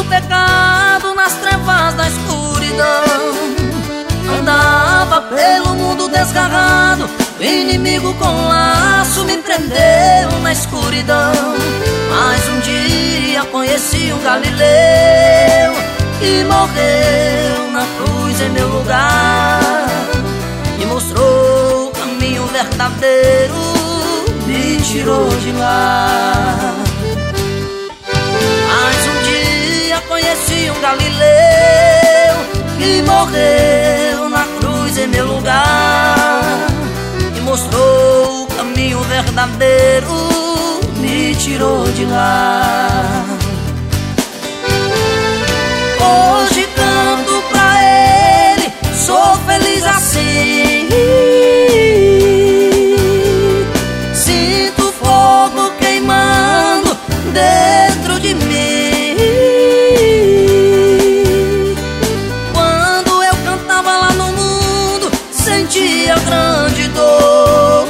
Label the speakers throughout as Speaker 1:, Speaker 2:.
Speaker 1: pecado, nas trevas da escuridão. Andava pelo mundo desgarrado, o inimigo com laço me prendeu na escuridão. Mas um dia conheci um galileu que morreu na cruz em meu lugar, me mostrou o caminho verdadeiro, me tirou de lá. Mas um dia conheci um galileu que morreu na cruz em meu lugar, me mostrou o caminho verdadeiro, me tirou de lá. Hoje canto pra ele, sou feliz assim. Sinto fogo queimando dentro de mim. Quando eu cantava lá no mundo, sentia grande dor,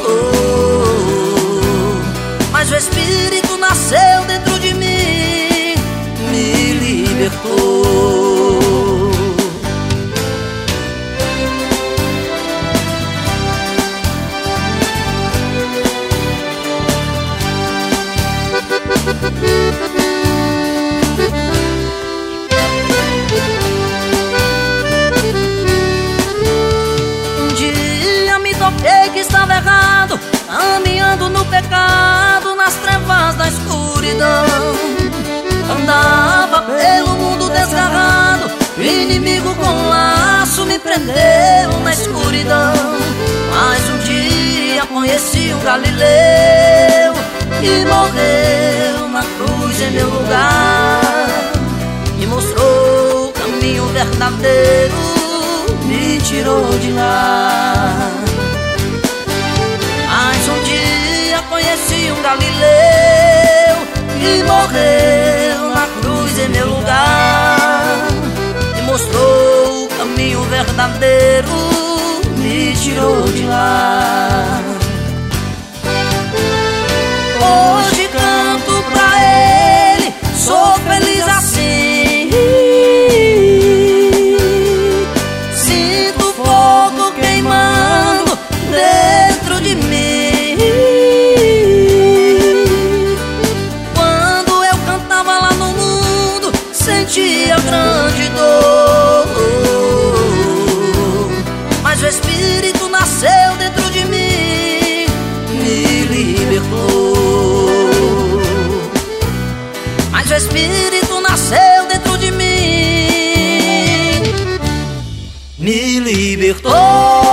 Speaker 1: mas o Espírito nasceu dentro de mim, me libertou. Um dia me toquei que estava errado, caminhando no pecado, nas trevas da escuridão. Andava pelo mundo desgarrado, o inimigo com laço me prendeu na escuridão. Mas um dia conheci um galileu que morreu na cruz em meu lugar, me mostrou o caminho verdadeiro, me tirou de lá. Mas um dia conheci um galileu que morreu na cruz em meu lugar, me mostrou o caminho verdadeiro, me tirou de lá. Hoje canto pra ele, sou feliz assim. Sinto fogo queimando dentro de mim. Quando eu cantava lá no mundo, sentia grande dor, mas o Espírito nasceu dentro de mim, me libertou. Mas o Espírito nasceu dentro de mim, me libertou.